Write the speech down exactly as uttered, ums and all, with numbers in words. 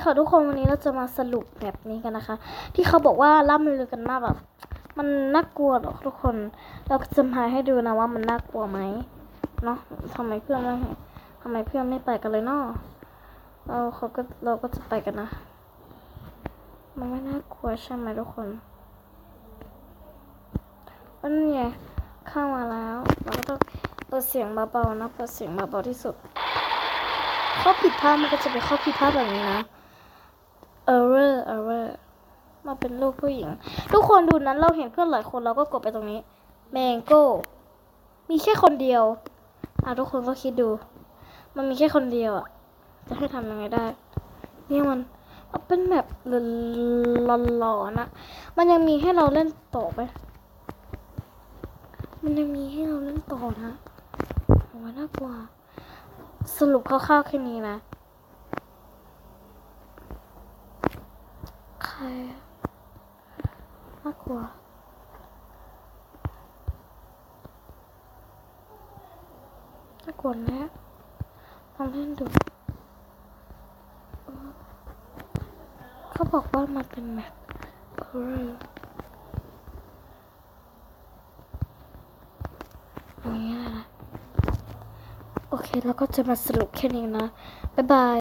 ค่ะทุกคนวันนี้เราจะมาสรุปแบบนี้กันนะคะที่เขาบอกว่าล่ำลือกันมากแบบมันน่ากลัวหรอกทุกคนเราจะมาให้ดูนะว่ามันน่ากลัวไหมเนาะทำไมเพื่อนไม่ทำไมเพื่อนไม่ไปกันเลยเนาะเราเขาก็เราก็จะไปกันนะมันไม่น่ากลัวใช่ไหมทุกคนอันนี้เข้ามาแล้วเราก็ต้องเปิดเสียงเบาๆนะเปิดเสียงเบาๆที่สุดข้อผิดพลาดมันก็จะเป็นข้อผิดพลาดแบบนี้นะ error error มาเป็นลูกผู้หญิงทุกคนดูนั้นเราเห็นเพื่อนหลายคนเราก็กดไปตรงนี้ mango มีแค่คนเดียวอ่ะทุกคนก็คิดดูมันมีแค่คนเดียวอ่ะจะให้ทำยังไงได้นี่มันเป็นแบบหลอนๆนะมันยังมีให้เราเล่นต่อไหมมันยังมีให้เราเล่นต่อนะโหน่ากลัวสรุปคร่าวๆแค่นี้นะใครน่ากลัวน่ากลัวนะลองเล่นดูเขาบอกว่ามันเป็นแมปเอออย่างนี้แหละโอเคแล้วก็จะมาสรุปแค่นี้นะบ๊ายบาย